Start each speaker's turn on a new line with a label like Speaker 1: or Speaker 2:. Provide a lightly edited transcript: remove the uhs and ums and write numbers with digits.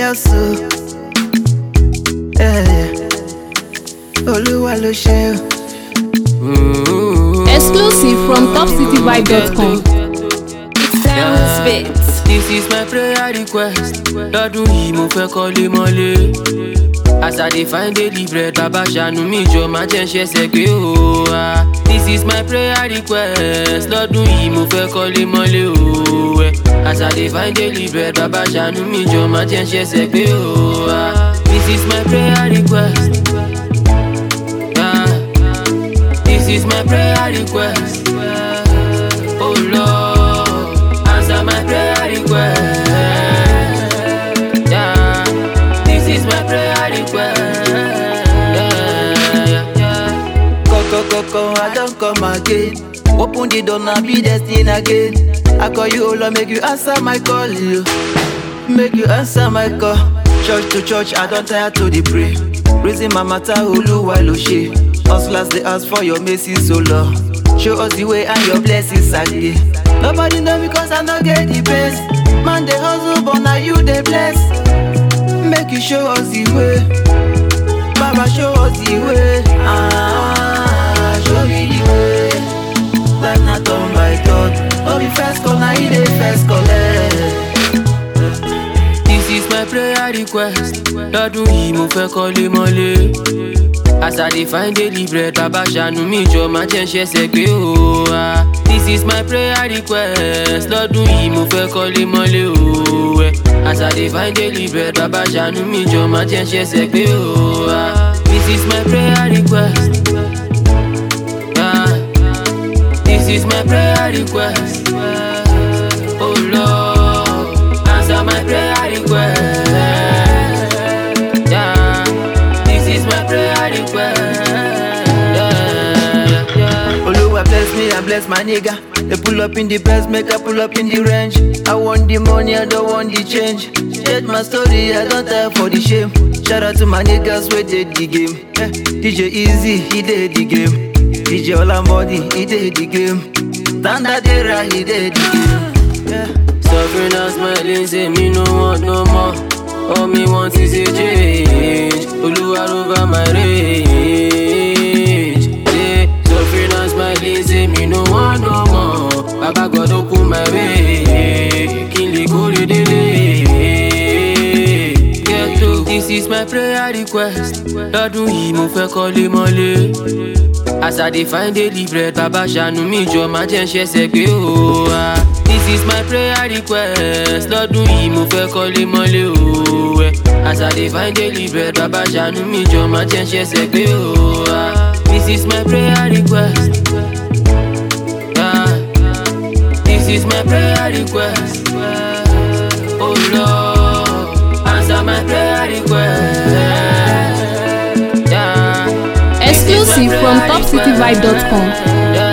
Speaker 1: hustle. Oluwa lo ṣe.
Speaker 2: Exclusive from topcityvibe.com.
Speaker 3: This is my prayer request. Lọ́dún yìí mo fẹ́ kọ́lé mọ́lé. As I dey find daily bread, Baba ṣàánú mi jọ má jẹ́ ṣẹ̀ṣẹ̀ gbé o. This is my prayer request. Lọ́dún yìí mo fẹ́ kọ́lé mọ́lé o. As I dey find daily bread, Baba ṣàánú mi jọ má jẹ́ ṣẹ̀ṣẹ̀ gbé o. This is my prayer request. This is my prayer request. Oh Lord, answer my prayer request. Yeah, this is my prayer request.
Speaker 1: Go, I don't come again. Open the door and be destined again. I call you, oh Lord, make you answer my call. Make you answer my call. Church to church, I don't tire to the pray. Raising my matter, Oluwa lo ṣe. Hustlers, they ask for your mercy, so Lord. Show us the way and your blessings again. Nobody know because I don't get the best. Man, they hustle, but now you they bless. Make you show us the way. Baba, show us the way. Show me the way. Like not on my God. Oh, be first call, now you the first call.
Speaker 3: This is my prayer request. Lọ́dún yìí mo fẹ́ kọ́lé mọ́lé. As I dey find daily bread, Baba ṣàánú mi jọ má jẹ́ ṣẹ̀ṣẹ̀ gbé o. This is my prayer request. Lọ́dún yìí mo fẹ́ kọ́lé mọ́lé o. As I dey find daily bread, Baba ṣàánú mi jọ má jẹ́ ṣẹ̀ṣẹ̀ gbé o. This is my prayer request. This is my prayer request. Oh Lord, answer my prayer request. Yeah, this is my prayer request.
Speaker 1: Oluwa bless me and bless my nigga. They pull up in the best, make I pull up in the range. I want the money, I don't want the change. Change my story, I don't tire for the shame. Shout out to my niggas who did the game. DJ Easy, he did the game. DJ Olamodi, he did the game. Standard era, he did the game.
Speaker 3: Suffering and smiling, say me no want no more. All me want is a change. Oluwa over my rage. Yeah. Suffering and smiling, say me no want no more. Baba God open my way. Kinley go to delay. Get to. This is my prayer request. Lọ́dún yìí mo fẹ́ kọ́lé mọ́lé. As I dey find daily bread, Baba ṣàánú mi jọ má jẹ́ ṣẹ̀ṣẹ̀ gbé o. This is my prayer request. Lọ́dún yìí mo fẹ́ kọ́lé mọ́lé o. As I dey find daily bread, Baba ṣàánú mi jọ má jẹ́ ṣẹ̀ṣẹ̀ gbé o. This is my prayer request. This is my prayer request. Oh Lord, answer my prayer request.
Speaker 2: Exclusive from topcityvibe.com.